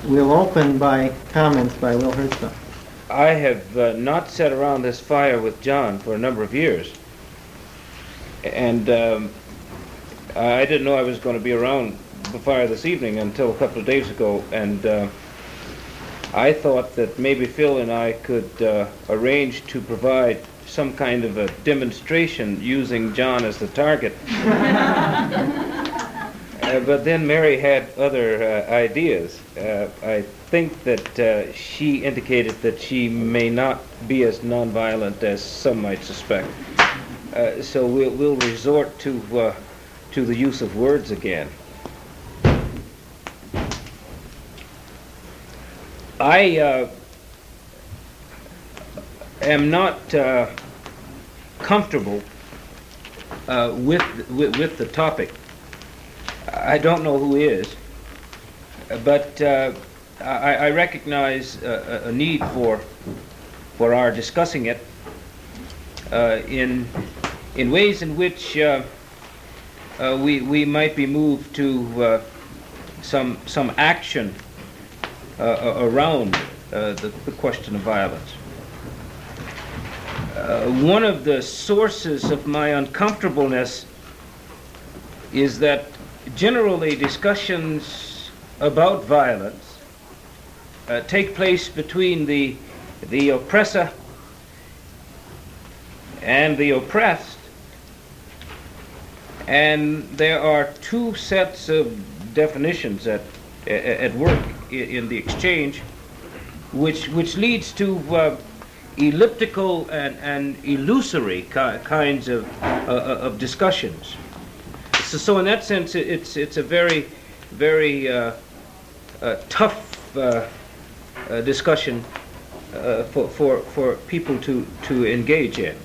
We'll open by comments by Will Hertzog. I have not sat around this fire with John for a number of years. And I didn't know I was going to be around the fire this evening until a couple of days ago. And I thought that maybe Phil and I could arrange to provide some kind of a demonstration using John as the target. But then Mary had other ideas. I think that she indicated that she may not be as nonviolent as some might suspect. So we'll resort to the use of words again. I am not comfortable with the topic. I don't know who is, but I recognize a need for our discussing it in ways in which we might be moved to some action around the question of violence. One of the sources of my uncomfortableness is that generally discussions about violence take place between the oppressor and the oppressed, and there are two sets of definitions at work in the exchange, which leads to elliptical and illusory kinds of discussions. So in that sense, it's a very, very tough discussion for people to engage in.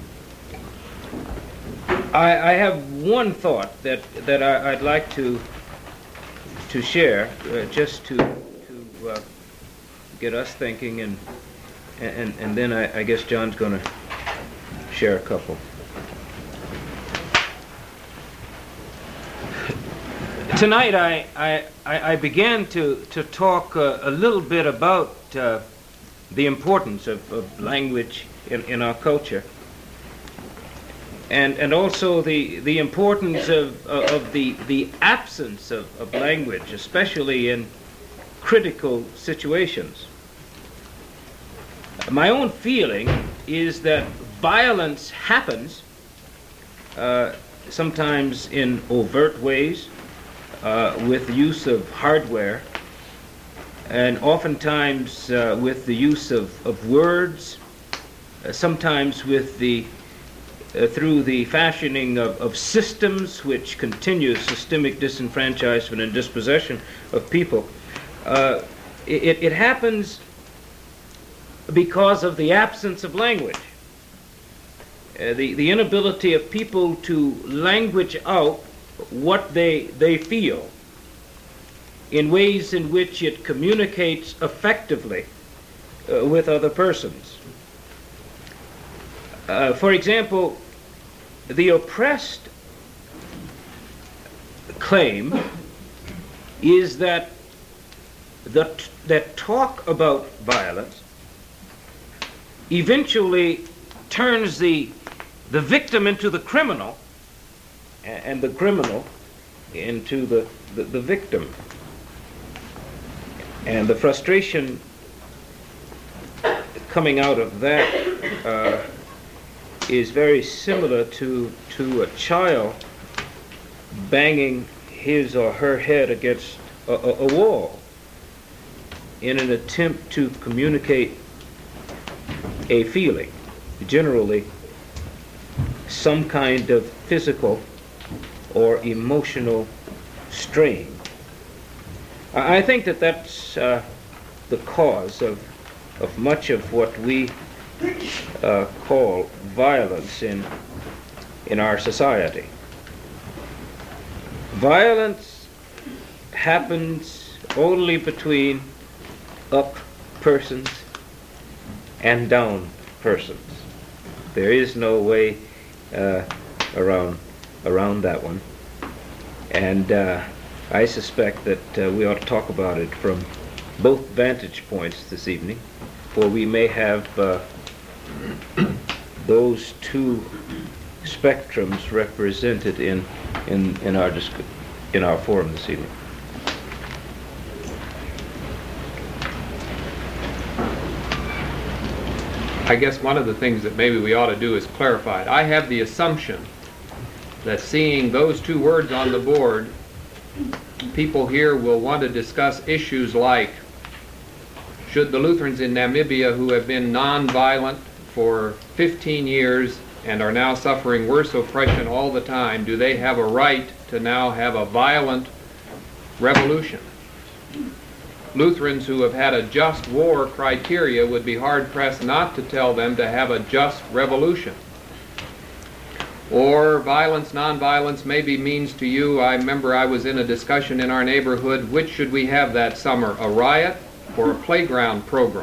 I have one thought that I'd like to share, just to get us thinking, and then I guess John's going to share a couple. Tonight I began to talk a little bit about the importance of language in our culture, and also the importance of the absence of language, especially in critical situations. My own feeling is that violence happens sometimes in overt ways, with the use of hardware, and oftentimes with the use of words, sometimes with through the fashioning of systems which continue systemic disenfranchisement and dispossession of people. It happens because of the absence of language, the inability of people to language out what they feel in ways in which it communicates effectively with other persons. For example, the oppressed claim is that talk about violence eventually turns the victim into the criminal, and the criminal into the victim. And the frustration coming out of that is very similar to a child banging his or her head against a wall in an attempt to communicate a feeling, generally some kind of physical or emotional strain. I think that's the cause of much of what we call violence in our society. Violence happens only between up persons and down persons. There is no way around that one. And I suspect that we ought to talk about it from both vantage points this evening, for we may have those two spectrums represented in our forum this evening. I guess one of the things that maybe we ought to do is clarify it. I have the assumption that seeing those two words on the board, people here will want to discuss issues like, should the Lutherans in Namibia who have been non-violent for 15 years and are now suffering worse oppression all the time, do they have a right to now have a violent revolution? Lutherans who have had a just war criteria would be hard-pressed not to tell them to have a just revolution. Or violence, non-violence maybe means to you, I remember I was in a discussion in our neighborhood, which should we have that summer, a riot or a playground program?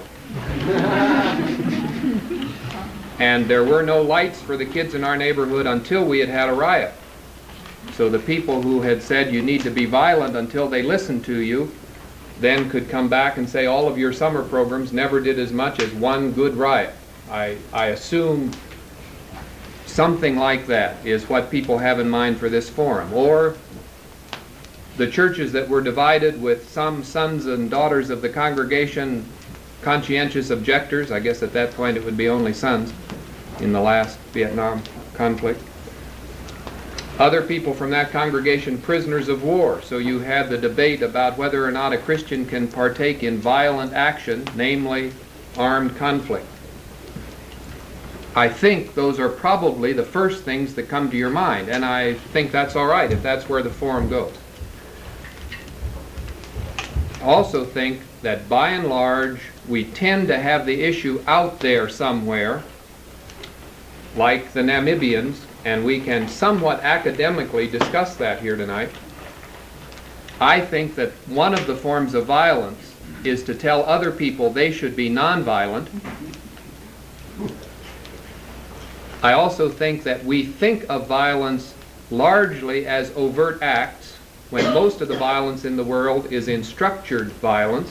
And there were no lights for the kids in our neighborhood until we had had a riot. So the people who had said you need to be violent until they listened to you then could come back and say all of your summer programs never did as much as one good riot. I assume something like that is what people have in mind for this forum. Or the churches that were divided with some sons and daughters of the congregation conscientious objectors. I guess at that point it would be only sons in the last Vietnam conflict. Other people from that congregation prisoners of war. So you had the debate about whether or not a Christian can partake in violent action, namely armed conflict. I think those are probably the first things that come to your mind, and I think that's all right if that's where the forum goes. I also think that by and large we tend to have the issue out there somewhere, like the Namibians, and we can somewhat academically discuss that here tonight. I think that one of the forms of violence is to tell other people they should be nonviolent. I also think that we think of violence largely as overt acts, when most of the violence in the world is in structured violence.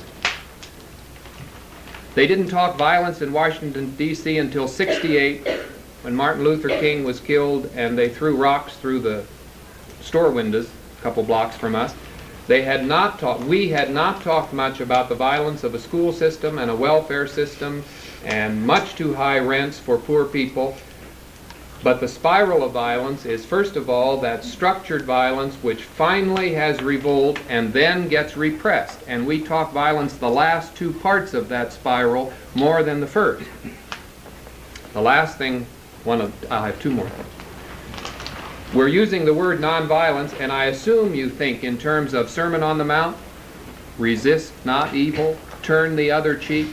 They didn't talk violence in Washington, D.C. until '68, when Martin Luther King was killed and they threw rocks through the store windows a couple blocks from us. We had not talked much about the violence of a school system and a welfare system and much too high rents for poor people. But the spiral of violence is, first of all, that structured violence which finally has revolt and then gets repressed. And we talk violence, the last two parts of that spiral, more than the first. The last thing, I'll have two more. We're using the word nonviolence, and I assume you think in terms of Sermon on the Mount, resist not evil, turn the other cheek,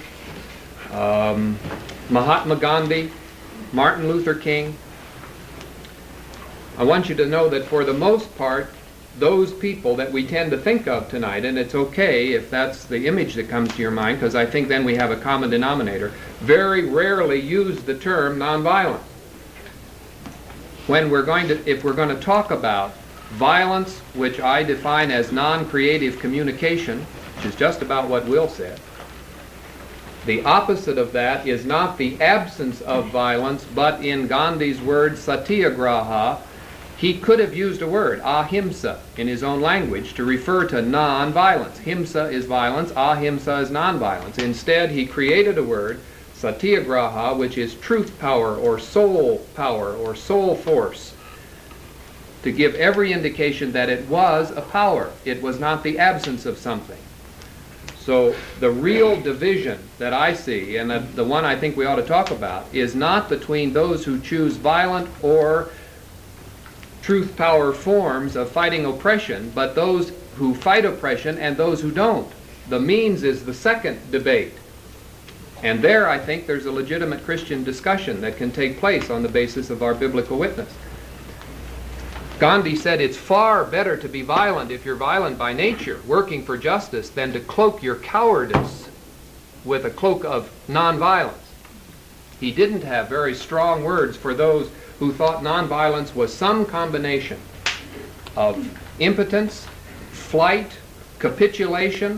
Mahatma Gandhi, Martin Luther King. I want you to know that for the most part, those people that we tend to think of tonight, and it's okay if that's the image that comes to your mind, because I think then we have a common denominator, very rarely use the term nonviolence. If we're going to talk about violence, which I define as non-creative communication, which is just about what Will said, the opposite of that is not the absence of violence, but in Gandhi's word, satyagraha, he could have used a word, ahimsa, in his own language to refer to non-violence. Himsa is violence, ahimsa is non-violence. Instead, he created a word, satyagraha, which is truth power or soul force, to give every indication that it was a power. It was not the absence of something. So the real division that I see, and the one I think we ought to talk about, is not between those who choose violent or truth power forms of fighting oppression, but those who fight oppression and those who don't. The means is the second debate. And there I think there's a legitimate Christian discussion that can take place on the basis of our biblical witness. Gandhi said it's far better to be violent if you're violent by nature, working for justice, than to cloak your cowardice with a cloak of nonviolence. He didn't have very strong words for those who thought nonviolence was some combination of impotence, flight, capitulation,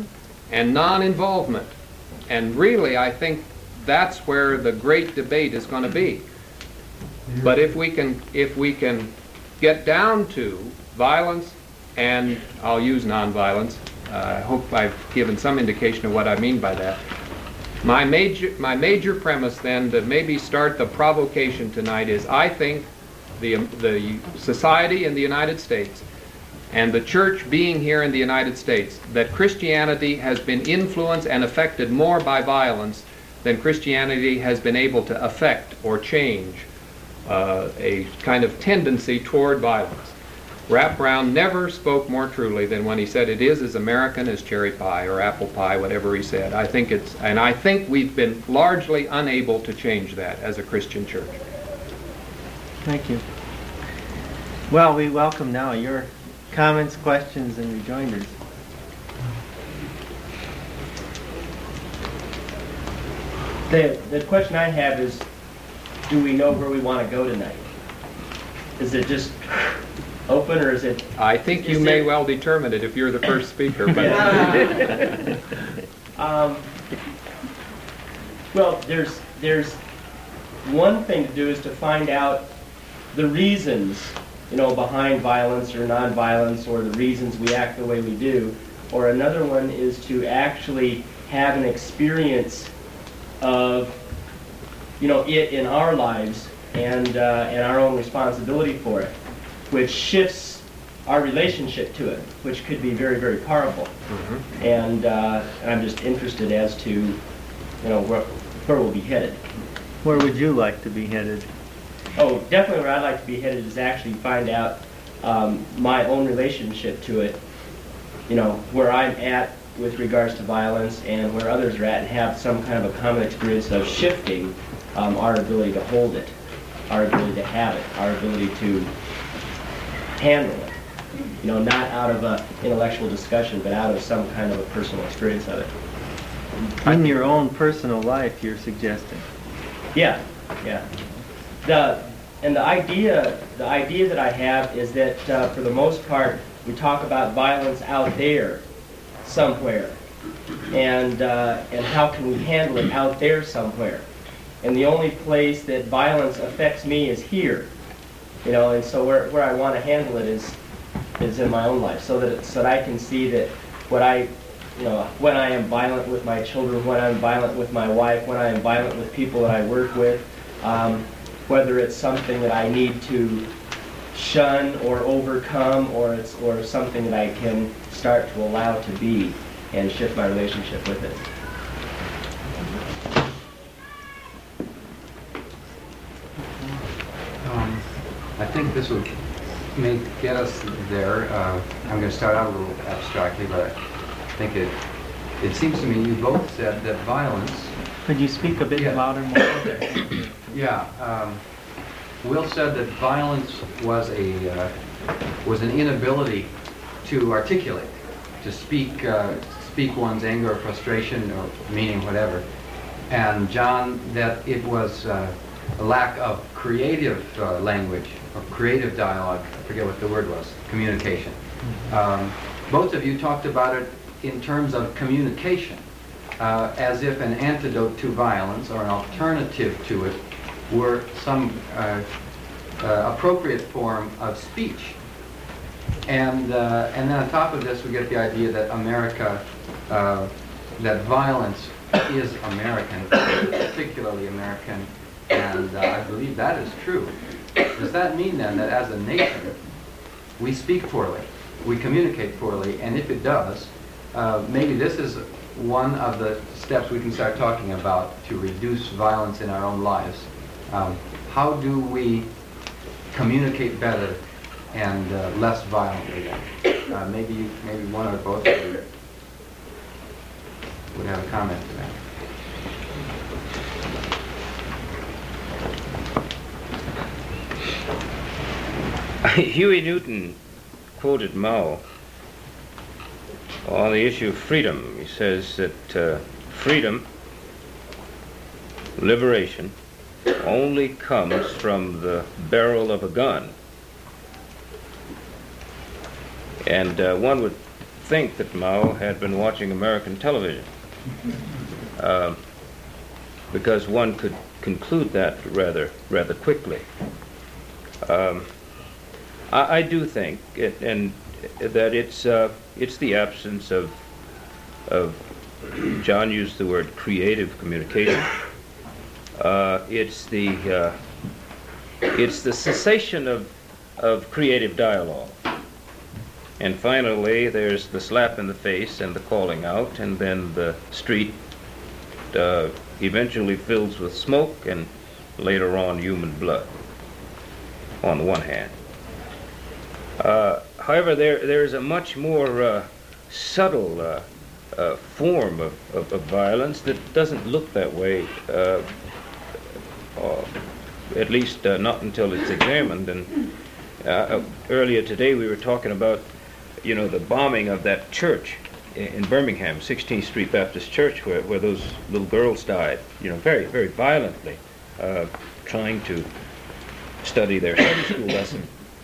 and non-involvement. And really, I think that's where the great debate is going to be. But if we can get down to violence, and I'll use nonviolence, I hope I've given some indication of what I mean by that. My major premise then to maybe start the provocation tonight is I think the society in the United States and the church being here in the United States, that Christianity has been influenced and affected more by violence than Christianity has been able to affect or change a kind of tendency toward violence. Rap Brown never spoke more truly than when he said it is as American as cherry pie or apple pie, whatever he said. I think we've been largely unable to change that as a Christian church. Thank you. Well, we welcome now your comments, questions, and rejoinders. The question I have is, do we know where we want to go tonight? Is it just open, or is it... I think you may well determine it if you're the first speaker. But well, there's one thing to do is to find out the reasons, behind violence or nonviolence, or the reasons we act the way we do. Or another one is to actually have an experience of, it in our lives and our own responsibility for it, which shifts our relationship to it, which could be very, very powerful. Mm-hmm. And I'm just interested as to, where we'll be headed. Where would you like to be headed? Oh, definitely where I'd like to be headed is actually find out my own relationship to it, where I'm at with regards to violence and where others are at, and have some kind of a common experience of shifting our ability to hold it, our ability to have it, our ability to handle it. Not out of an intellectual discussion, but out of some kind of a personal experience of it. In your own personal life, you're suggesting? Yeah. The idea that I have is that for the most part, we talk about violence out there somewhere, and how can we handle it out there somewhere. And the only place that violence affects me is here, and so where I want to handle it is in my own life, so that I can see that when I am violent with my children, when I'm violent with my wife, when I am violent with people that I work with, whether it's something that I need to shun or overcome, or something that I can start to allow to be and shift my relationship with it. I think this may get us there. I'm going to start out a little abstractly, but I think it seems to me you both said that violence... Could you speak a bit louder? Yeah. Will said that violence was an inability to articulate, to speak one's anger or frustration or meaning, whatever. And John, that it was a lack of creative language or creative dialogue. I forget what the word was. Communication. Both of you talked about it in terms of communication, as if an antidote to violence or an alternative to it were some appropriate form of speech. And then on top of this, we get the idea that that violence is American, particularly American, and I believe that is true. Does that mean then that as a nation, we speak poorly, we communicate poorly, and if it does, maybe this is one of the steps we can start talking about to reduce violence in our own lives. How do we communicate better and less violently? Maybe one or both of you would have a comment to that. Huey Newton quoted Mao on the issue of freedom. He says that freedom, liberation, only comes from the barrel of a gun. And one would think that Mao had been watching American television, because one could conclude that rather quickly. I do think that it's the absence of John used the word creative communication. It's the cessation of creative dialogue. And finally, there's the slap in the face and the calling out, and then the street eventually fills with smoke and later on human blood, on the one hand. However, there is a much more subtle form of violence that doesn't look that way, at least not until it's examined. And earlier today we were talking about, the bombing of that church in Birmingham, 16th Street Baptist Church, where those little girls died, very, very violently, trying to study their Sunday school lesson.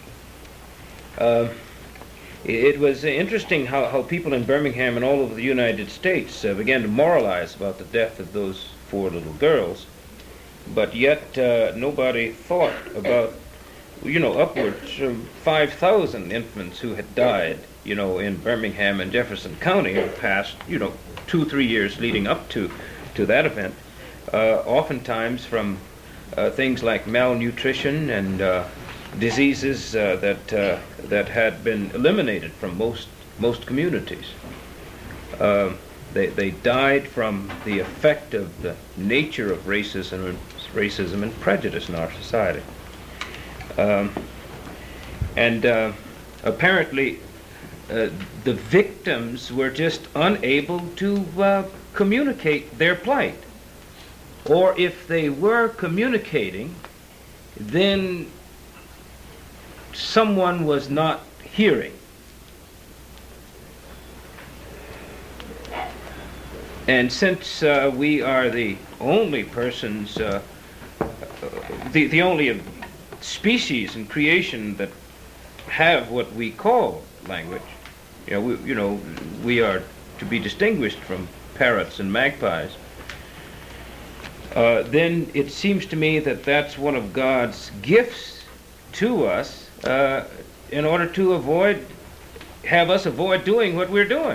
It was interesting how people in Birmingham and all over the United States began to moralize about the death of those 4 little girls, but yet nobody thought about, upwards of 5,000 infants who had died, in Birmingham and Jefferson County in the past, 2-3 years leading up to that event, oftentimes from things like malnutrition and diseases that had been eliminated from most communities. They died from the effect of the nature of racism and prejudice in our society. Apparently, the victims were just unable to communicate their plight. Or if they were communicating, then someone was not hearing. And since we are the only persons, the only species in creation that have what we call language, we are to be distinguished from parrots and magpies, then it seems to me that that's one of God's gifts to us in order to have us avoid doing what we're doing.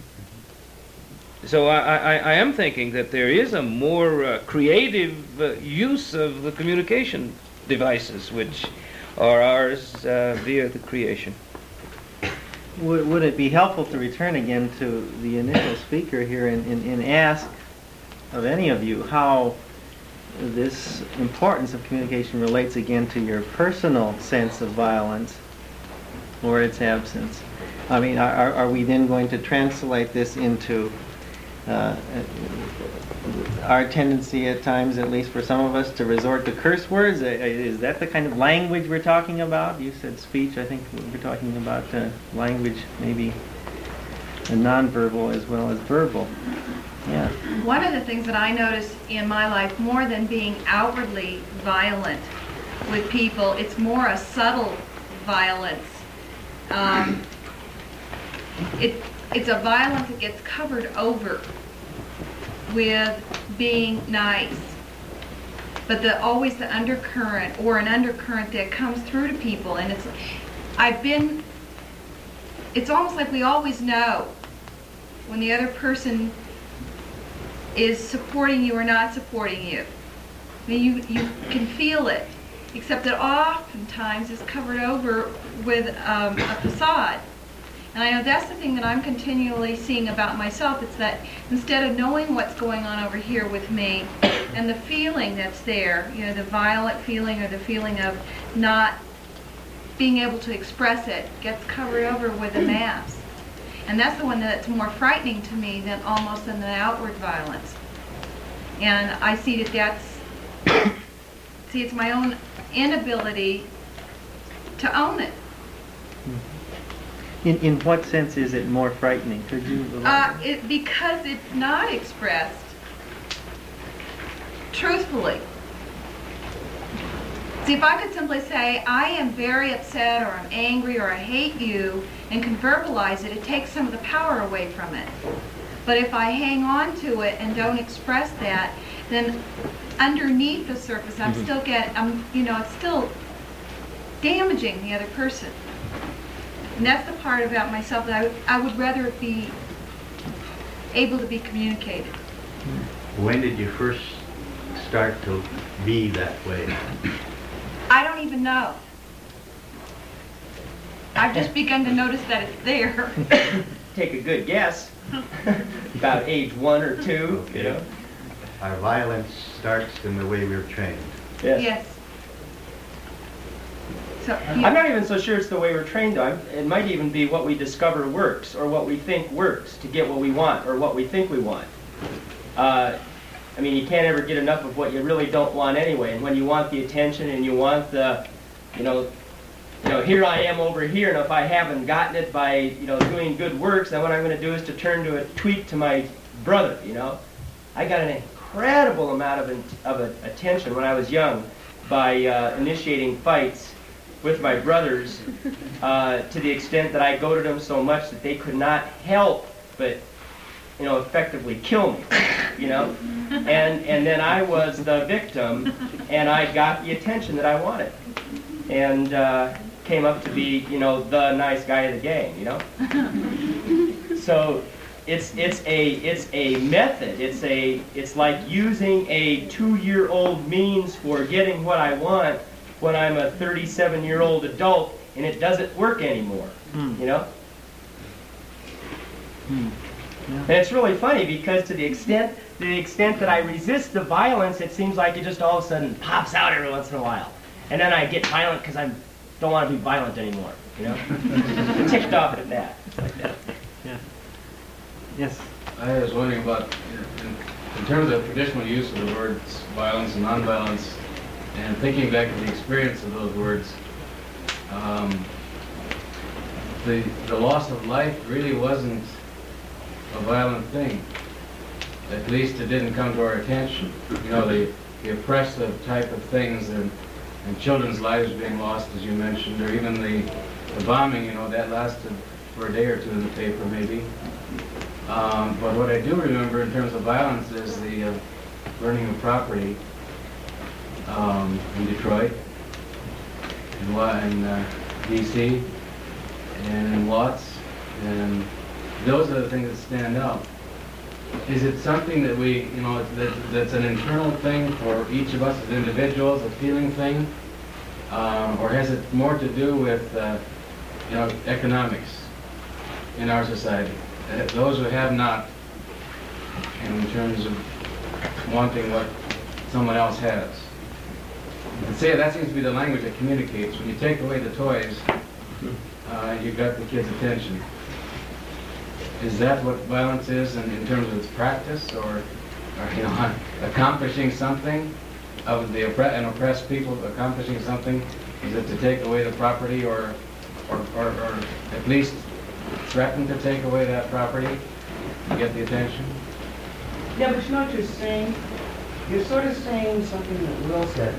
So I am thinking that there is a more creative use of the communication devices which are ours via the creation. Would it be helpful to return again to the initial speaker here and ask of any of you how this importance of communication relates again to your personal sense of violence or its absence? I mean, are we then going to translate this into our tendency at times, at least for some of us, to resort to curse words? Is that the kind of language we're talking about? You said speech. I think we're talking about language, maybe nonverbal as well as verbal. Yeah. One of the things that I notice in my life, more than being outwardly violent with people, it's more a subtle violence. It's a violence that gets covered over with being nice, but always the undercurrent, or an undercurrent that comes through to people, and it's almost like we always know when the other person is supporting you or not supporting you. I mean, you can feel it, except that oftentimes it's covered over with a facade. And I know that's the thing that I'm continually seeing about myself. It's that instead of knowing what's going on over here with me and the feeling that's there, the violent feeling or the feeling of not being able to express it, gets covered over with a mask. And that's the one that's more frightening to me than the outward violence. And I see it's my own inability to own it. In what sense is it more frightening? Could you elaborate? Because it's not expressed truthfully. See, if I could simply say, I am very upset, or I'm angry, or I hate you, and can verbalize it, it takes some of the power away from it. But if I hang on to it and don't express that, then underneath the surface, I'm still it's still damaging the other person. And that's the part about myself that I would rather it be able to be communicated. When did you first start to be that way? I don't even know. I've just begun to notice that it's there. Take a good guess. About age 1 or 2, you know? Our violence starts in the way we're trained. Yes. So, I'm not even so sure it's the way we're trained, though. It might even be what we discover works, or what we think works to get what we want, or what we think we want. I mean, you can't ever get enough of what you really don't want anyway. And when you want the attention and you want the, here I am over here, and if I haven't gotten it by, doing good works, then what I'm going to do is to turn to a tweet to my brother, I got an incredible amount of attention when I was young by initiating fights with my brothers to the extent that I goaded them so much that they could not help but, effectively kill me, And then I was the victim, and I got the attention that I wanted. And came up to be, the nice guy of the gang, So it's a method. It's like using a 2-year-old means for getting what I want when I'm a 37-year-old adult, and it doesn't work anymore, And it's really funny because to the extent that I resist the violence, it seems like it just all of a sudden pops out every once in a while. And then I get violent because I don't want to be violent anymore, I'm ticked off at that. It's like that. Yeah. Yes. I was wondering about, in terms of traditional use of the words violence and nonviolence, and thinking back to the experience of those words, the loss of life really wasn't a violent thing. At least it didn't come to our attention. The oppressive type of things and children's lives being lost, as you mentioned, or even the bombing, that lasted for a day or two in the paper, maybe. But what I do remember in terms of violence is the burning of property in Detroit, in D.C., and in Watts, and those are the things that stand out. Is it something that we, that's an internal thing for each of us as individuals, a feeling thing? Or has it more to do with, economics in our society? Those who have not, in terms of wanting what someone else has. You can say that seems to be the language that communicates. When you take away the toys, you've got the kid's attention. Is that what violence is in terms of its practice, or accomplishing something of the oppressed people, accomplishing something? Is it to take away the property, or at least threaten to take away that property to get the attention? Yeah, but you know what you're saying? You're sort of saying something that Will said.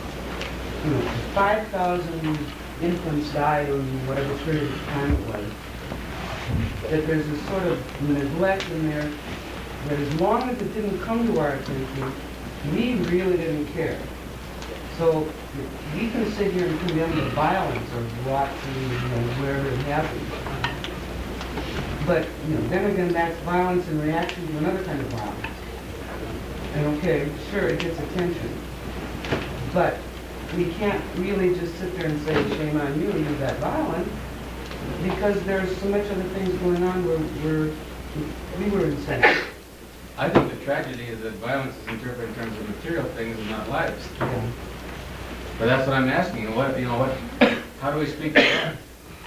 5,000 infants died over whatever period of time it was. That there's a sort of neglect in there, that as long as it didn't come to our attention, we really didn't care. So we can sit here and condemn the violence of watching, wherever it happens. But, then again, that's violence in reaction to another kind of violence. And okay, sure, it gets attention. But we can't really just sit there and say, shame on you, you're that violent. Because there's so much other things going on where we were insane. I think the tragedy is that violence is interpreted in terms of material things and not lives. Yeah. But that's what I'm asking. How do we speak to that?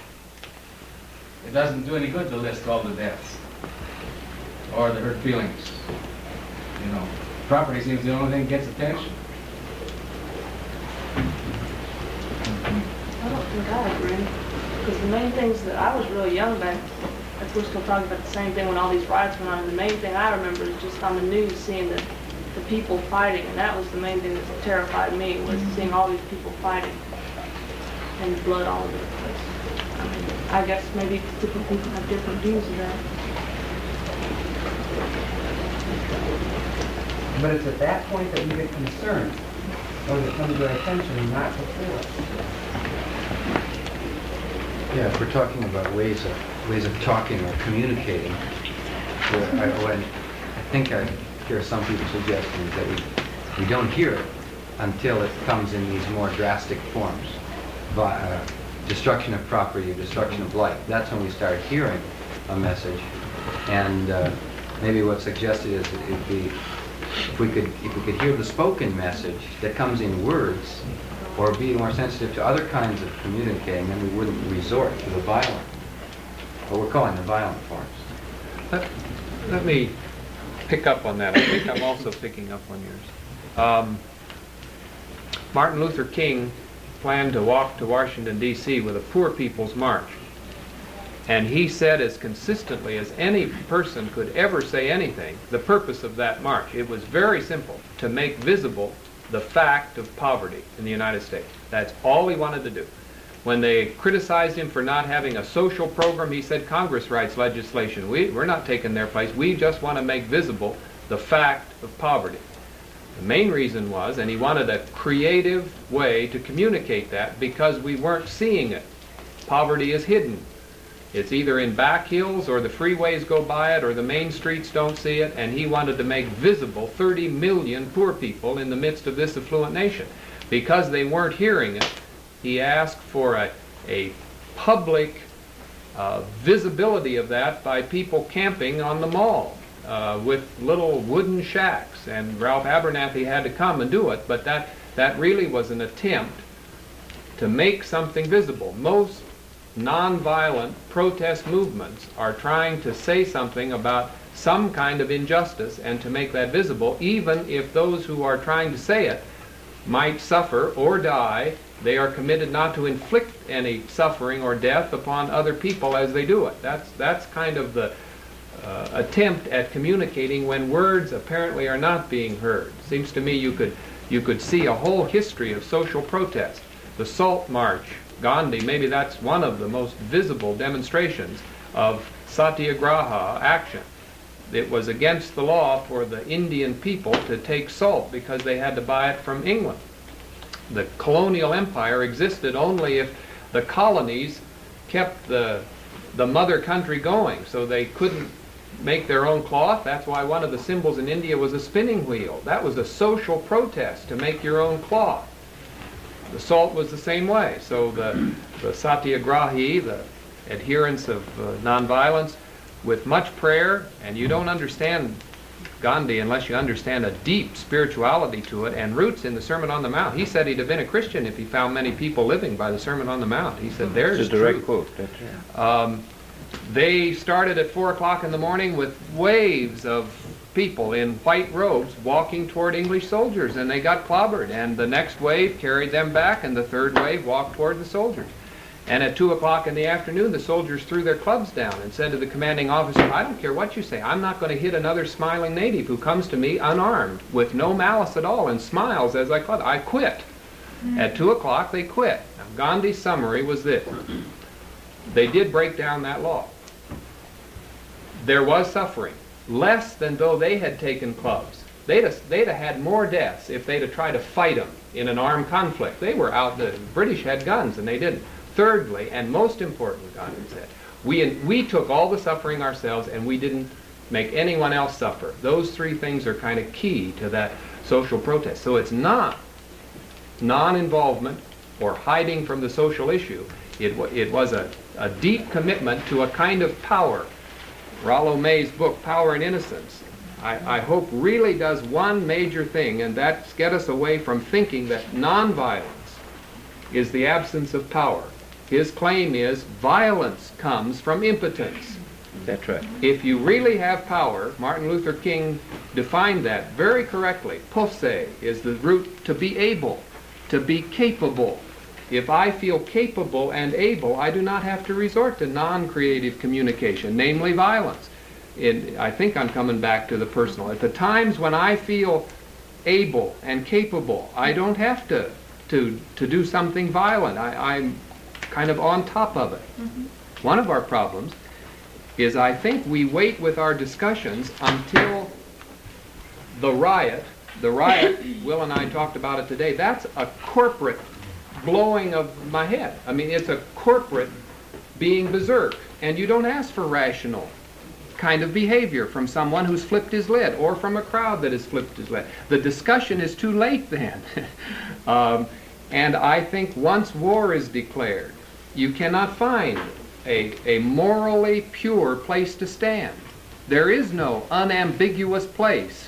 It doesn't do any good to list all the deaths or the hurt feelings. Property seems the only thing that gets attention. I don't think I agree. Because the main things that I was really young back, if we're still talking about the same thing when all these riots went on, the main thing I remember is just on the news seeing the the people fighting, and that was the main thing that terrified me, was seeing all these people fighting and blood all over the place. I mean, I guess maybe different people have different views of that. But it's at that point that we get concerned, or that comes to our attention, and not before. Yeah, if we're talking about ways of talking or communicating, I think I hear some people suggesting that we don't hear it until it comes in these more drastic forms. Destruction of property, destruction of life. That's when we start hearing a message. And maybe what's suggested is that it'd be, if we could hear the spoken message that comes in words, or be more sensitive to other kinds of communicating, then we wouldn't resort to the violent, what we're calling the violent forms. Let me pick up on that. I think I'm also picking up on yours. Martin Luther King planned to walk to Washington, D.C. with a Poor People's March. And he said as consistently as any person could ever say anything, the purpose of that march. It was very simple, to make visible the fact of poverty in the United States. That's all he wanted to do. When they criticized him for not having a social program, he said, Congress writes legislation. We're not taking their place. We just want to make visible the fact of poverty. The main reason was, and he wanted a creative way to communicate that, because we weren't seeing it. Poverty is hidden. It's either in back hills, or the freeways go by it, or the main streets don't see it, and he wanted to make visible 30 million poor people in the midst of this affluent nation. Because they weren't hearing it, he asked for a public visibility of that by people camping on the mall with little wooden shacks, and Ralph Abernathy had to come and do it, but that really was an attempt to make something visible. Most nonviolent protest movements are trying to say something about some kind of injustice and to make that visible, even if those who are trying to say it might suffer or die. They are committed not to inflict any suffering or death upon other people as they do it. That's kind of the attempt at communicating when words apparently are not being heard. Seems to me you could see a whole history of social protest. The Salt March, Gandhi, maybe that's one of the most visible demonstrations of satyagraha action. It was against the law for the Indian people to take salt because they had to buy it from England. The colonial empire existed only if the colonies kept the mother country going, so they couldn't make their own cloth. That's why one of the symbols in India was a spinning wheel. That was a social protest, to make your own cloth. The salt was the same way. So the satyagrahi, the adherents of nonviolence, with much prayer, and you don't understand Gandhi unless you understand a deep spirituality to it and roots in the Sermon on the Mount. He said he'd have been a Christian if he found many people living by the Sermon on the Mount. He said, there's It's a direct truth. quote. That's right. They started at 4 o'clock in the morning with waves of people in white robes walking toward English soldiers, and they got clobbered, and the next wave carried them back, and the third wave walked toward the soldiers. And at 2 o'clock in the afternoon, the soldiers threw their clubs down and said to the commanding officer, I don't care what you say, I'm not going to hit another smiling native who comes to me unarmed, with no malice at all, and smiles as I club. I quit. At 2 o'clock, they quit. Now, Gandhi's summary was this. They did break down that law. There was suffering, less than though they had taken clubs. They'd have had more deaths if they'd have tried to fight them in an armed conflict. They were out, the British had guns, and they didn't. Thirdly, and most important, Gandhi said, we took all the suffering ourselves, and we didn't make anyone else suffer. Those three things are kind of key to that social protest. So it's not non-involvement or hiding from the social issue. It was a deep commitment to a kind of power. Rollo May's book, Power and Innocence, I hope really does one major thing, and that's get us away from thinking that nonviolence is the absence of power. His claim is violence comes from impotence. That's right. If you really have power, Martin Luther King defined that very correctly. Posse is the root to be able, to be capable. If I feel capable and able, I do not have to resort to non-creative communication, namely violence. I think I'm coming back to the personal. At the times when I feel able and capable. I don't have to do something violent. I'm kind of on top of it. One of our problems is I think we wait with our discussions until the riot, Will and I talked about it today, that's a corporate blowing of my head. I mean, it's a corporate being berserk, and you don't ask for rational kind of behavior from someone who's flipped his lid or from a crowd that has flipped his lid. The discussion is too late then. And I think once war is declared, you cannot find a morally pure place to stand. There is no unambiguous place.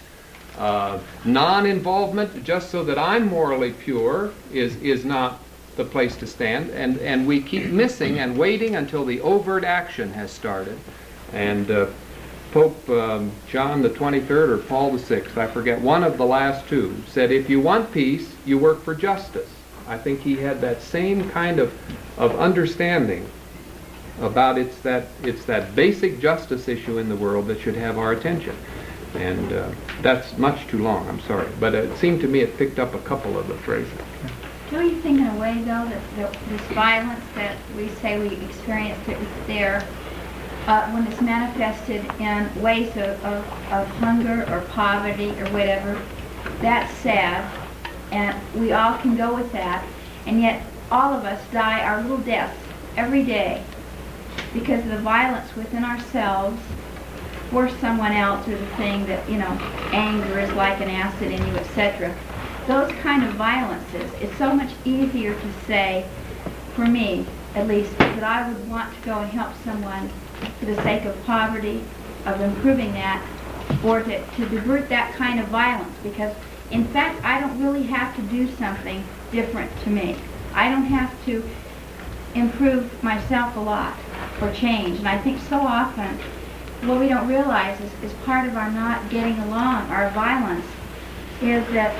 Non-involvement, just so that I'm morally pure, is not the place to stand. And we keep missing and waiting until the overt action has started. And Pope John the 23rd or Paul the 6th, I forget, one of the last two, said, if you want peace, you work for justice. I think he had that same kind of understanding about it's that basic justice issue in the world that should have our attention. And that's much too long, I'm sorry. But it seemed to me it picked up a couple of the phrases. Do you think in a way, though, that this violence that we say we experienced it was there, when it's manifested in ways of hunger or poverty or whatever, that's sad, and we all can go with that, and yet all of us die our little deaths every day because of the violence within ourselves or someone else, or the thing that, anger is like an acid in you, etc. Those kind of violences, it's so much easier to say, for me at least, that I would want to go and help someone for the sake of poverty, of improving that, or to divert that kind of violence, because in fact I don't really have to do something different to me. I don't have to improve myself a lot or change. And I think so often what we don't realize is part of our not getting along, our violence, is that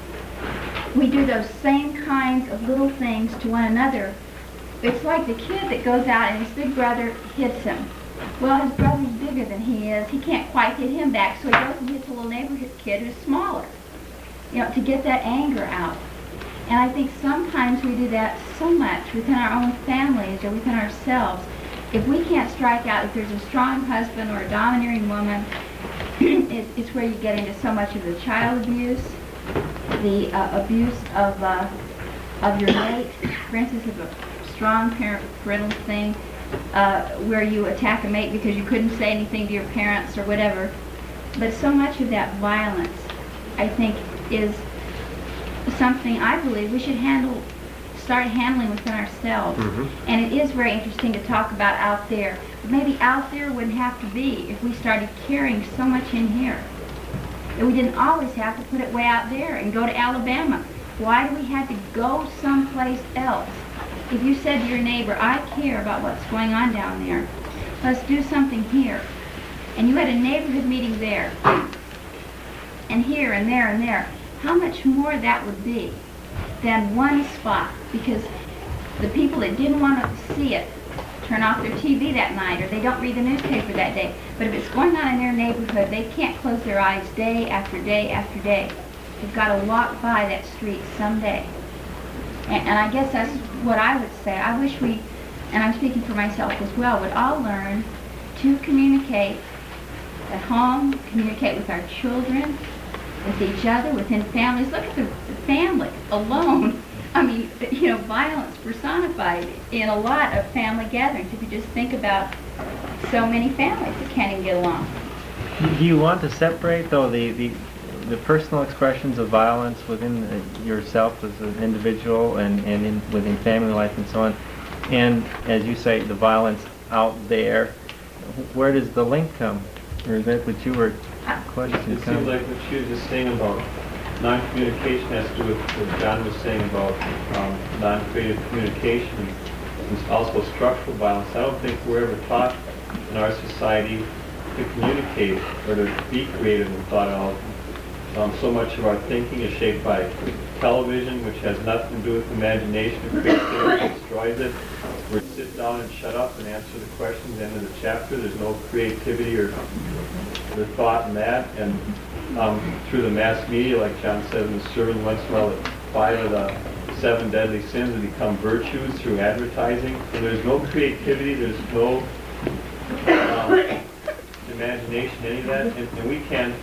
we do those same kinds of little things to one another. It's like the kid that goes out and his big brother hits him. Well, his brother's bigger than he is. He can't quite hit him back, so he goes and hits a little neighborhood kid who's smaller, to get that anger out. And I think sometimes we do that so much within our own families or within ourselves. If we can't strike out, if there's a strong husband or a domineering woman, it's where you get into so much of the child abuse, the abuse of your mate, for instance, of a strong parental thing, where you attack a mate because you couldn't say anything to your parents or whatever. But so much of that violence, I think, is something I believe we should start handling within ourselves. And it is very interesting to talk about out there. Maybe out there wouldn't have to be if we started caring so much in here. That we didn't always have to put it way out there and go to Alabama. Why do we have to go someplace else? If you said to your neighbor, I care about what's going on down there, let's do something here. And you had a neighborhood meeting there, and here and there and there, how much more that would be than one spot, because the people that didn't want to see it turn off their TV that night, or they don't read the newspaper that day. But if it's going on in their neighborhood, they can't close their eyes day after day after day. They've got to walk by that street someday. And I guess that's what I would say. I wish we, and I'm speaking for myself as well, would all learn to communicate at home, communicate with our children, with each other, within families. Look at the family alone. I mean, violence personified in a lot of family gatherings. If you just think about so many families that can't even get along. Do you want to separate, though, the personal expressions of violence within yourself as an individual and within family life and so on, and, as you say, the violence out there? Where does the link come? Or is that what you were questioning? It seems like what she was just saying about non-communication has to do with what John was saying about non-creative communication and also structural violence. I don't think we're ever taught in our society to communicate or to be creative and thought out. So much of our thinking is shaped by television, which has nothing to do with imagination or creativity. It destroys it. We sit down and shut up and answer the questions at the end of the chapter. There's no creativity or thought in that. And through the mass media, like John said in the sermon, once in a while, that 5 of the 7 deadly sins have become virtues through advertising. And there's no creativity, there's no imagination, any of that, and we can't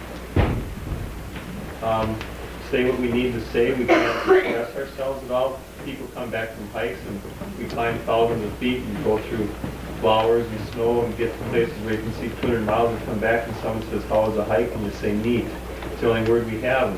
say what we need to say. We can't express ourselves at all. People come back from hikes and we climb thousands of feet and go through flowers and snow and get to places where you can see 200 miles and come back and someone says, "How was the hike?" and you say, "Neat." It's the only word we have.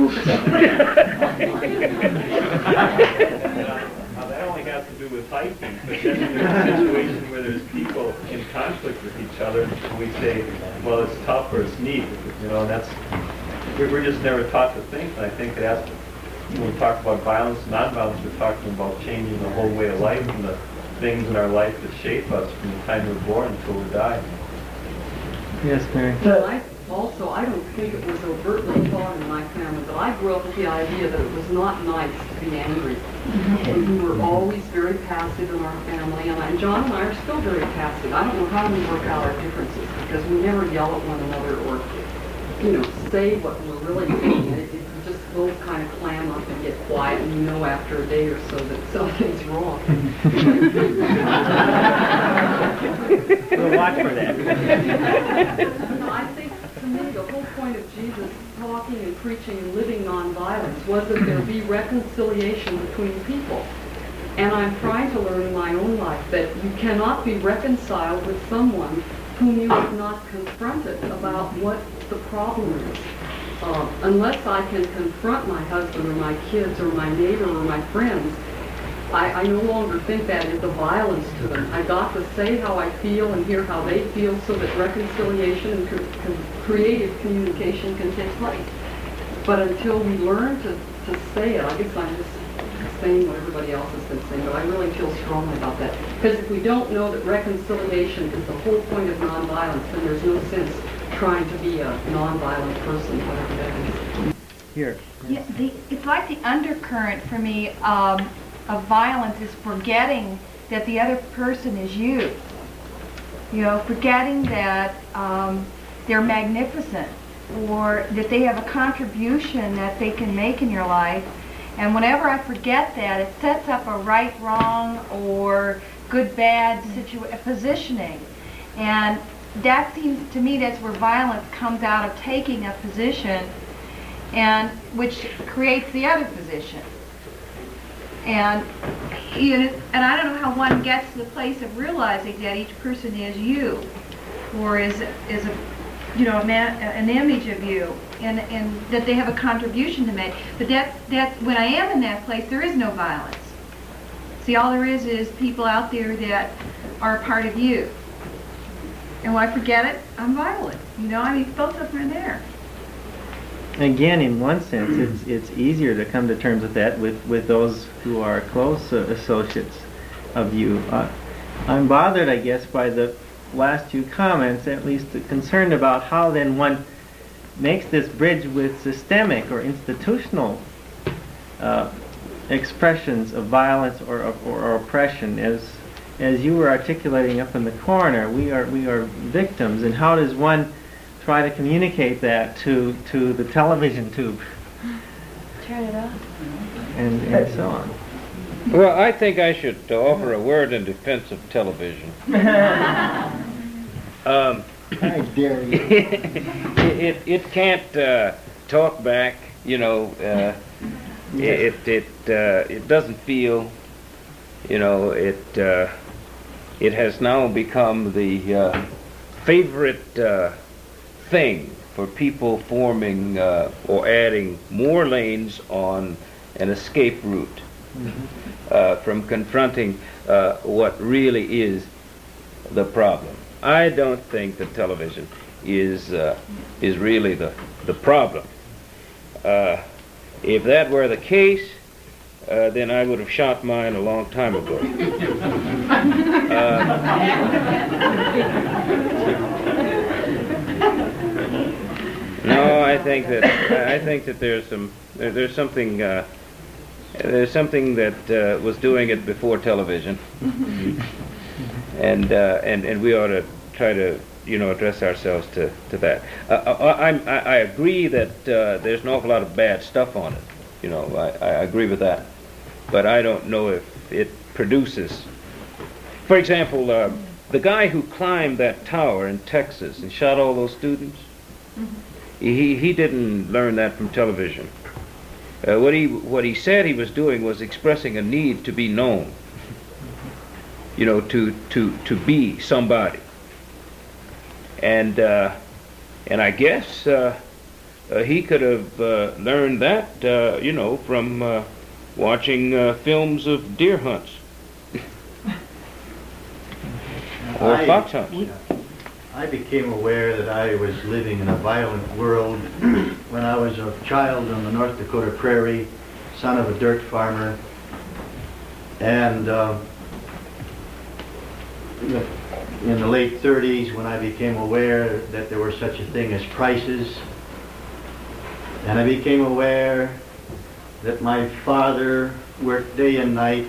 Now, that only has to do with hiking, but then there's a situation where there's people in conflict with each other, and we say, "Well, it's tough," or "It's neat," you know, and that's, we're just never taught to think, and I think that's, when we talk about violence, nonviolence, we're talking about changing the whole way of life and the things in our life that shape us from the time we're born until we die. Yes, Mary. I don't think it was overtly taught in my family, but I grew up with the idea that it was not nice to be angry. And we were always very passive in our family, and John and I are still very passive. I don't know how we work out our differences, because we never yell at one another or, say what we're really thinking. It just both kind of clam up and get quiet, and you know after a day or so that something's wrong. We'll watch for that. I think, to me, the whole point of Jesus talking and preaching and living nonviolence was that there be reconciliation between people. And I'm trying to learn in my own life that you cannot be reconciled with someone whom you have not confronted about what the problem is. Unless I can confront my husband or my kids or my neighbor or my friends, I no longer think that is a violence to them. I got to say how I feel and hear how they feel so that reconciliation and creative communication can take place. But until we learn to say it, I guess I'm just saying what everybody else has been saying, but I really feel strongly about that. Because if we don't know that reconciliation is the whole point of nonviolence, then there's no sense trying to be a nonviolent person, whatever that is. Here. Yeah, it's like the undercurrent for me of violence is forgetting that the other person is you. Forgetting that they're magnificent or that they have a contribution that they can make in your life. And whenever I forget that, it sets up a right, wrong, or good, bad positioning. And that seems to me that's where violence comes out of taking a position, and which creates the other position. And I don't know how one gets to the place of realizing that each person is you, or is an image of you, and that they have a contribution to make. But that's when I am in that place, there is no violence. See, all there is people out there that are a part of you. And when I forget it, I'm violent. Both of them are there. Again, in one sense, it's easier to come to terms with that with those who are close associates of you. I'm bothered, I guess, by the last few comments, at least concerned about how then one makes this bridge with systemic or institutional expressions of violence or oppression. As you were articulating up in the corner, we are victims, and how does one try to communicate that to the television tube? Turn it off. And so on. Well, I think I should offer a word in defense of television. I dare you. It can't talk back, It doesn't feel, it has now become the favorite thing for people forming or adding more lanes on an escape route from confronting what really is the problem. I don't think that television is really the problem. If that were the case, then I would have shot mine a long time ago. No, I think that there's something that was doing it before television, and we ought to try to address ourselves to that. I agree that there's an awful lot of bad stuff on it. I agree with that. But I don't know if it produces. For example, the guy who climbed that tower in Texas and shot all those students, he didn't learn that from television. What he said he was doing was expressing a need to be known. To be somebody. And I guess he could have learned that, from watching films of deer hunts or fox hunts. I became aware that I was living in a violent world when I was a child on the North Dakota prairie, son of a dirt farmer, and in the late 30s when I became aware that there was such a thing as prices, and I became aware that my father worked day and night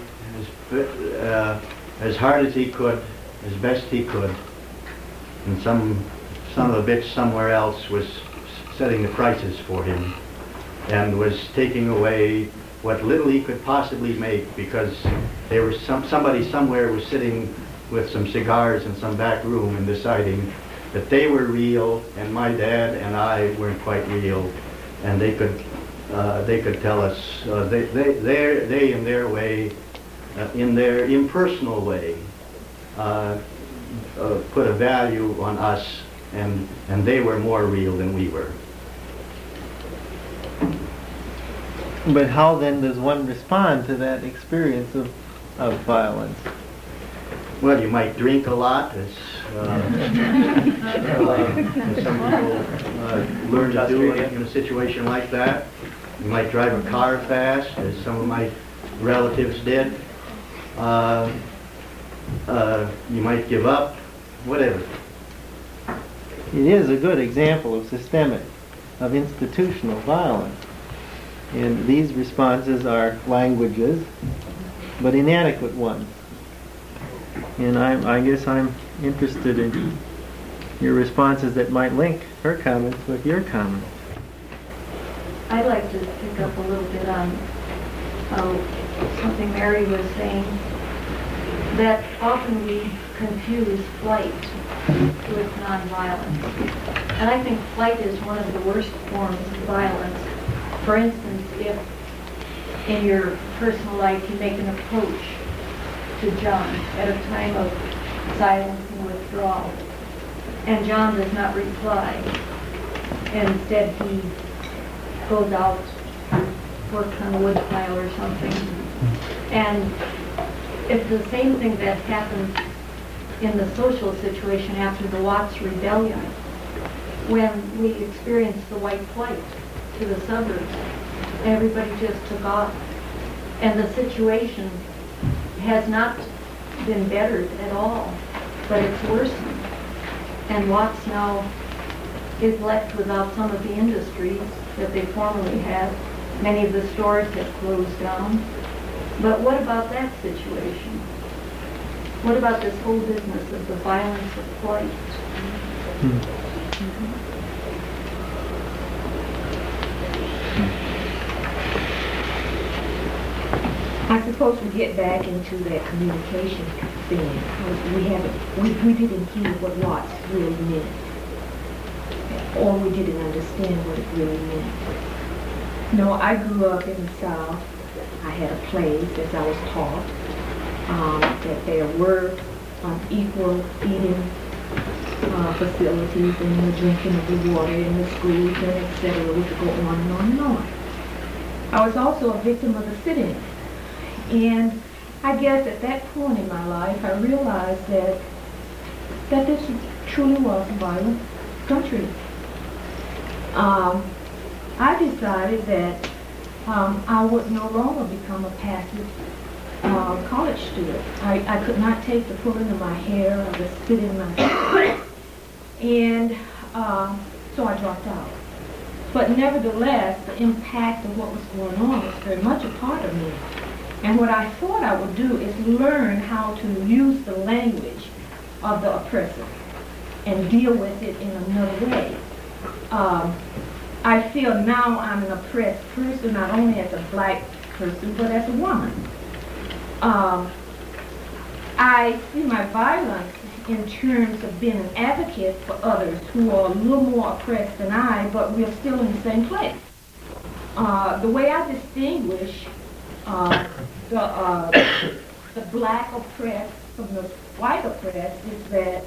as hard as he could, as best he could, and some of the bitch somewhere else was setting the prices for him and was taking away what little he could possibly make, because there was somebody somewhere was sitting with some cigars in some back room and deciding that they were real and my dad and I weren't quite real, and they could tell us they in their way, in their impersonal way, put a value on us, and they were more real than we were. But how then does one respond to that experience of violence? Well, you might drink a lot, as some people learn to do in a situation like that. You might drive a car fast, as some of my relatives did. You might give up, whatever. It is a good example of systemic, of institutional violence. And these responses are languages, but inadequate ones. And I guess I'm interested in your responses that might link her comments with your comments. I'd like to pick up a little bit on something Mary was saying, that often we confuse flight with nonviolence. And I think flight is one of the worst forms of violence. For instance, if in your personal life you make an approach to John at a time of silence and withdrawal, and John does not reply, and instead he goes out, works on a wood pile or something, and if the same thing that happens in the social situation after the Watts Rebellion, when we experienced the white flight to the suburbs, everybody just took off, and the situation has not been bettered at all, but it's worsened. And Watts now is left without some of the industries that they formerly had. Many of the stores have closed down. But what about that situation? What about this whole business of the violence of flight? I suppose we get back into that communication thing. We didn't hear what Watts really meant, or we didn't understand what it really meant. No, I grew up in the South. I had a place, as I was taught, that there were equal eating facilities and the drinking of the water in the schools and etc. We could go on and on and on. I was also a victim of the sit-in. And I guess at that point in my life, I realized that this truly was a violent country. I decided that I would no longer become a passive college student. I could not take the pulling of my hair or the spitting in my face. And so I dropped out. But nevertheless, the impact of what was going on was very much a part of me. And what I thought I would do is learn how to use the language of the oppressor. and deal with it in another way. I feel now I'm an oppressed person, not only as a black person, but as a woman. I see my violence in terms of being an advocate for others who are a little more oppressed than I, but we're still in the same place. The way I distinguish the black oppressed from the white oppressed is that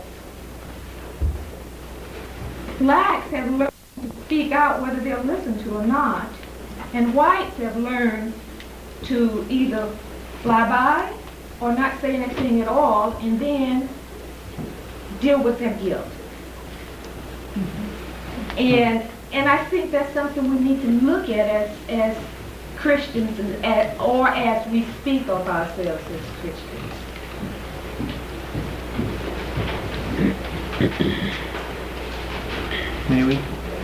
blacks have learned to speak out whether they're listened to or not, and whites have learned to either fly by or not say anything at all, and then deal with their guilt. And I think that's something we need to look at as Christians, or as we speak of ourselves as Christians. May we?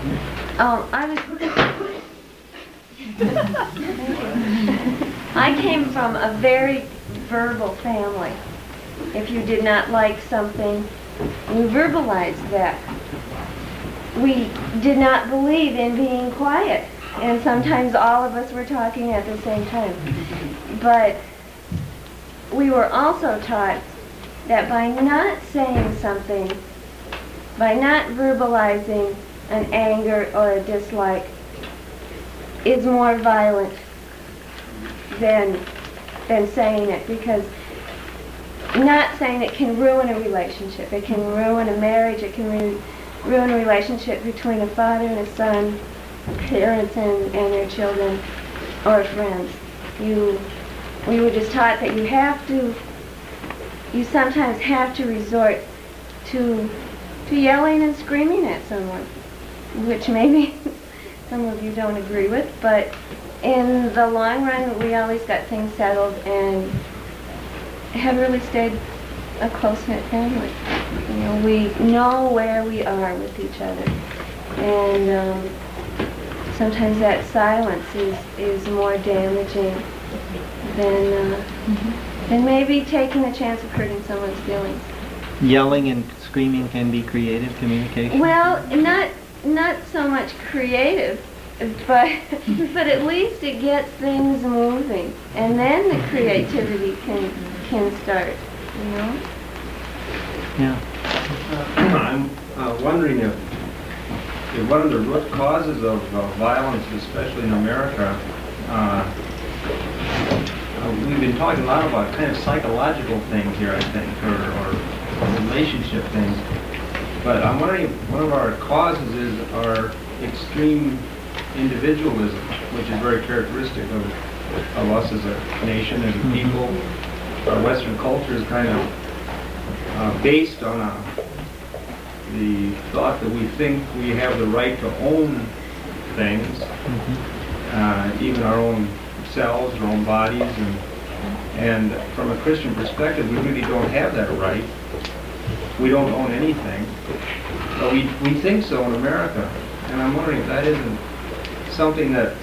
I came from a very verbal family. If you did not like something, we verbalized that. We did not believe in being quiet, and sometimes all of us were talking at the same time. But we were also taught that by not saying something, by not verbalizing an anger or a dislike, is more violent than saying it, because not saying it can ruin a relationship. It can ruin a marriage. It can ruin a relationship between a father and a son, parents and their children, or friends. We were just taught that you sometimes have to resort to yelling and screaming at someone, which maybe some of you don't agree with, but in the long run, we always got things settled and have really stayed a close-knit family. You know, we know where we are with each other, and sometimes that silence is more damaging than maybe taking a chance of hurting someone's feelings. Yelling and screaming can be creative communication? Well, not so much creative, but at least it gets things moving, and then the creativity can start, you know? Yeah. I'm wondering if one of the root causes of violence, especially in America, we've been talking a lot about kind of psychological things here, I think, or relationship things. But I'm wondering if one of our causes is our extreme individualism, which is very characteristic of us as a nation, as a people. Our Western culture is kind of based on the thought that we think we have the right to own things, even our own selves, our own bodies, and from a Christian perspective, we really don't have that right. We don't own anything, but we think so in America, and I'm wondering if that isn't something that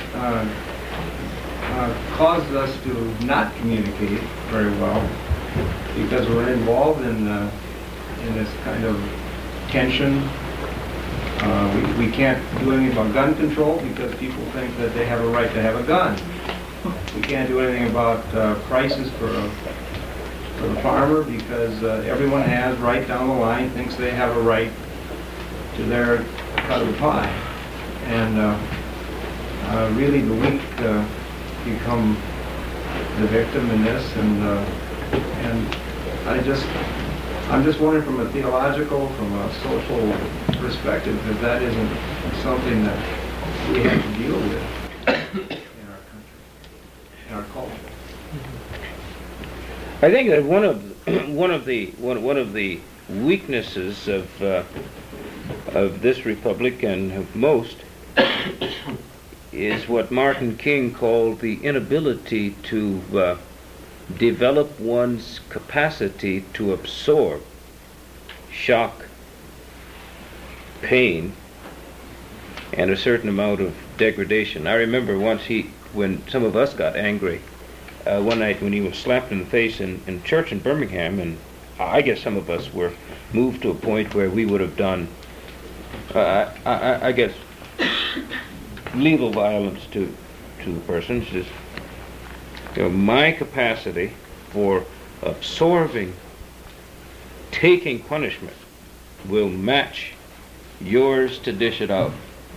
causes us to not communicate very well, because we're involved in this kind of tension. We can't do anything about gun control because people think that they have a right to have a gun. We can't do anything about prices for the farmer because everyone has, right down the line, thinks they have a right to their cut of the pie. And really the weak become the victim in this, and I'm just wondering from a theological, from a social perspective, that isn't something that we have to deal with in our country, in our culture. I think that one of the weaknesses of this republic and of most is what Martin King called the inability to develop one's capacity to absorb shock, pain, and a certain amount of degradation. I remember once when some of us got angry, one night when he was slapped in the face in church in Birmingham, and I guess some of us were moved to a point where we would have done, I guess, lethal violence to persons. Is, my capacity for absorbing, taking punishment will match yours to dish it out.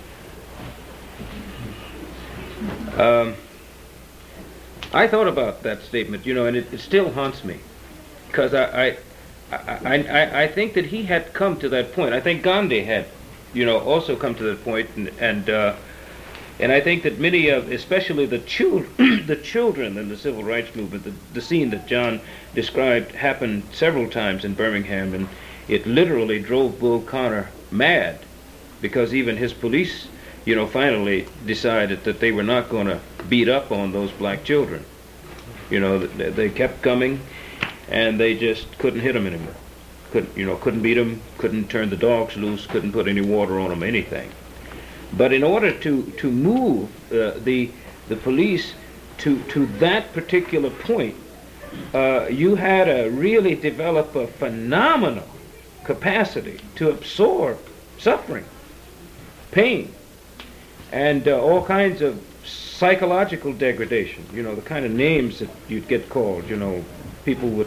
I thought about that statement, and it still haunts me, because I think that he had come to that point. I think Gandhi had, also come to that point, and I think that many of, especially the children in the civil rights movement, the scene that John described happened several times in Birmingham, and it literally drove Bull Connor mad, because even his police, finally decided that they were not going to beat up on those black children. They kept coming, and they just couldn't hit them anymore. Couldn't beat them, couldn't turn the dogs loose, couldn't put any water on them, anything. But in order to move the police to that particular point, you had to really develop a phenomenal capacity to absorb suffering, pain, and all kinds of psychological degradation. The kind of names that you'd get called. People would,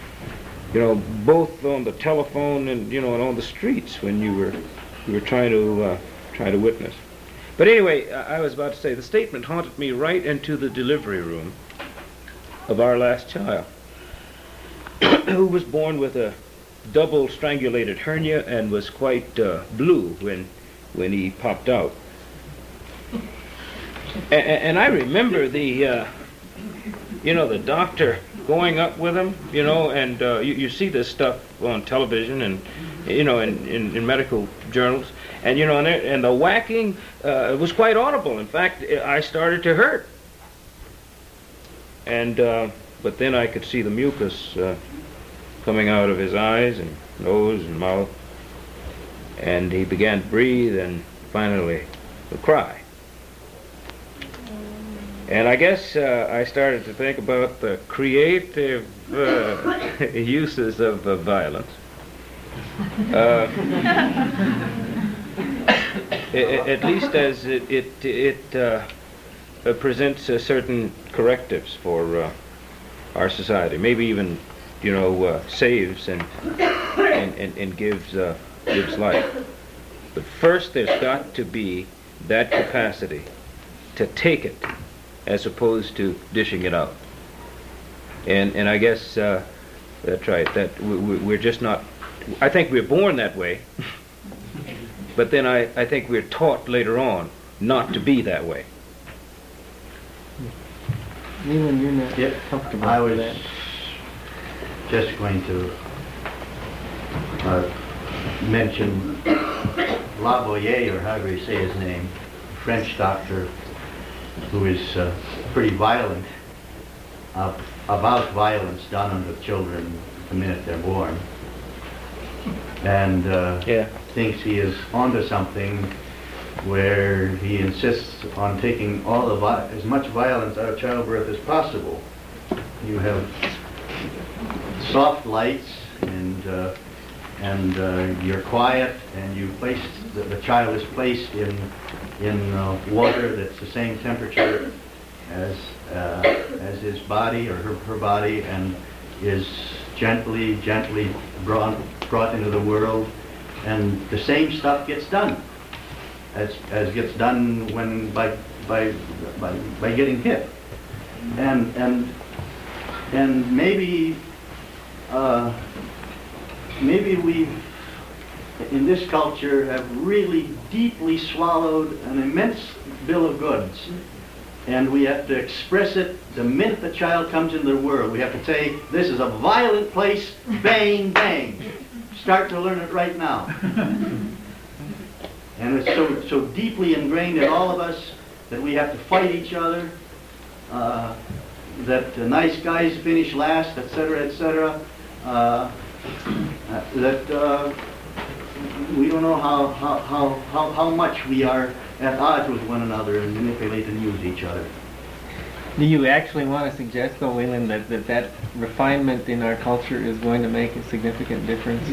both on the telephone and and on the streets when you were trying to witness. But anyway, I was about to say the statement haunted me right into the delivery room of our last child, who was born with a double strangulated hernia and was quite blue when he popped out. And I remember the doctor going up with him, and you see this stuff on television and, in medical journals, and, and the whacking was quite audible. In fact, I started to hurt. And, but then I could see the mucus coming out of his eyes and nose and mouth, and he began to breathe and finally to cry. And I guess I started to think about the creative uses of violence. At least as it presents certain correctives for our society. Maybe even, saves and gives life. But first, there's got to be that capacity to take it, as opposed to dishing it out. And I guess that's right, that we're just not, I think we're born that way, but then I think we're taught later on not to be that way. Leland, you're not comfortable I with was that. just going to mention Lavoisier, or however you say his name, French doctor, who is pretty violent about violence done on the children the minute they're born, and thinks he is onto something where he insists on taking as much violence out of childbirth as possible. You have soft lights, and you're quiet, and you place the child is placed in water that's the same temperature as his body or her body, and is gently brought into the world, and the same stuff gets done as gets done when by getting hit, and maybe we in this culture have really deeply swallowed an immense bill of goods, and we have to express it the minute the child comes into the world. We have to say, this is a violent place, bang, bang. Start to learn it right now. And it's so deeply ingrained in all of us that we have to fight each other, that nice guys finish last, etc., etc., that we don't know how much we are at odds with one another and manipulate and use each other. Do you actually want to suggest, though, Wayland, that refinement in our culture is going to make a significant difference?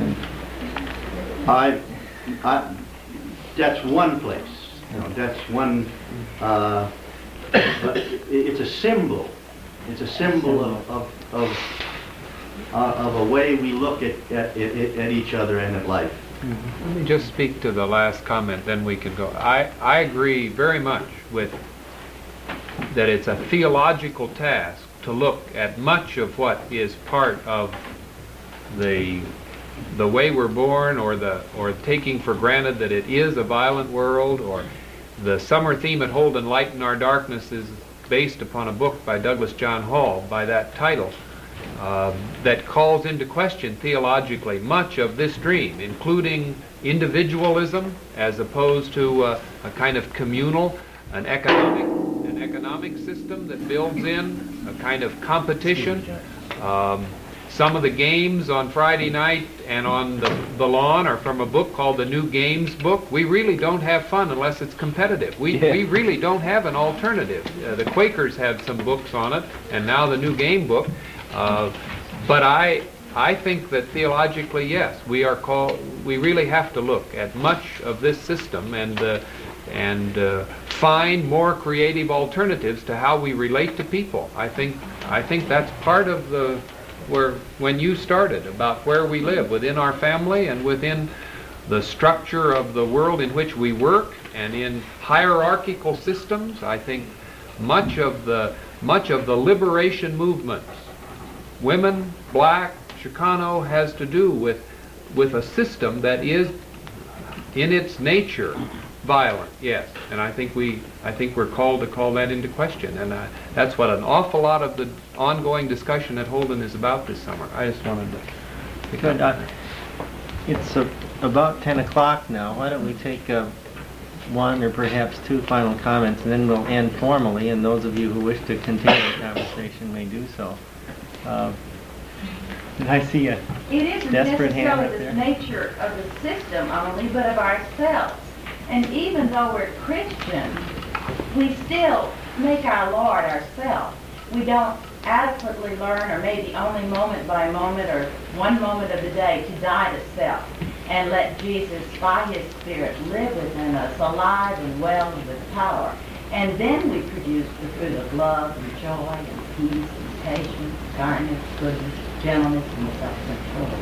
That's one place. You know, that's one. But it's a symbol. It's a symbol of a way we look at each other and at life. Let me just speak to the last comment, then we can go. I agree very much with that it's a theological task to look at much of what is part of the way we're born, or taking for granted that it is a violent world, or the summer theme at Holden, Light in Our Darkness, is based upon a book by Douglas John Hall by that title, that calls into question theologically much of this dream, including individualism as opposed to a kind of communal, an economic system that builds in a kind of competition. Some of the games on Friday night and on the lawn are from a book called The New Games Book. We really don't have fun unless it's competitive. We really don't have an alternative. The Quakers had some books on it, and now the New Game Book. But I think that theologically, yes, we really have to look at much of this system and find more creative alternatives to how we relate to people. I think that's part of when you started, about where we live within our family and within the structure of the world in which we work and in hierarchical systems. I think much of the liberation movements, women, black, Chicano, has to do with a system that is in its nature violent, yes, and I think we're called to call that into question, and that's what an awful lot of the ongoing discussion at Holden is about this summer. I just wanted to. Good. It's about 10 o'clock now. Why don't we take one or perhaps two final comments, and then we'll end formally, and those of you who wish to continue the conversation may do so. Did I see a desperate hand up there? It isn't necessarily the nature of the system only, but of ourselves. And even though we're Christians, we still make our Lord ourselves. We don't adequately learn, or maybe only moment by moment or one moment of the day, to die to self and let Jesus, by His Spirit, live within us, alive and well and with power. And then we produce the fruit of love and joy and peace and patience, kindness, goodness, gentleness, and self-control.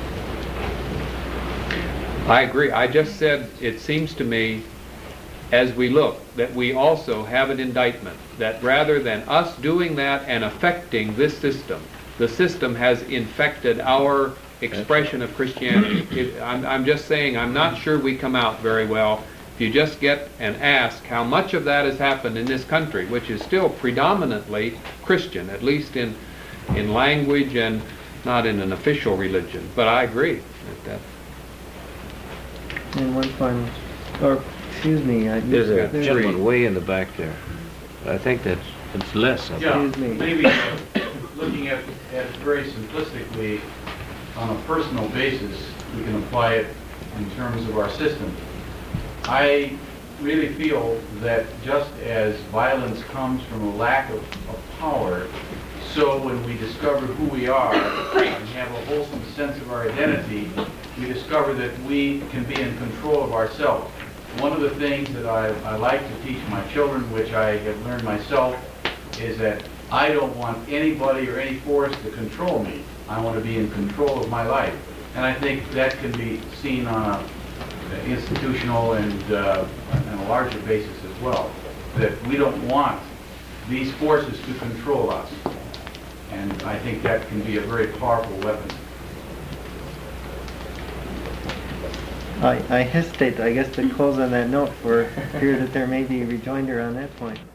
I agree. I just said, it seems to me, as we look, that we also have an indictment, that rather than us doing that and affecting this system, the system has infected our expression of Christianity. I'm just saying, I'm not sure we come out very well if you just get and ask how much of that has happened in this country, which is still predominantly Christian, at least in language and not in an official religion. But I agree with that. And one final, or excuse me. There's a gentleman way in the back there. I think it's less. Yeah, maybe looking at it very simplistically, on a personal basis, we can apply it in terms of our system. I really feel that just as violence comes from a lack of power, so when we discover who we are and have a wholesome sense of our identity, we discover that we can be in control of ourselves. One of the things that I like to teach my children, which I have learned myself, is that I don't want anybody or any force to control me. I want to be in control of my life. And I think that can be seen on an institutional and a larger basis as well, that we don't want these forces to control us. And I think that can be a very powerful weapon. I hesitate, I guess, to close on that note for fear that there may be a rejoinder on that point.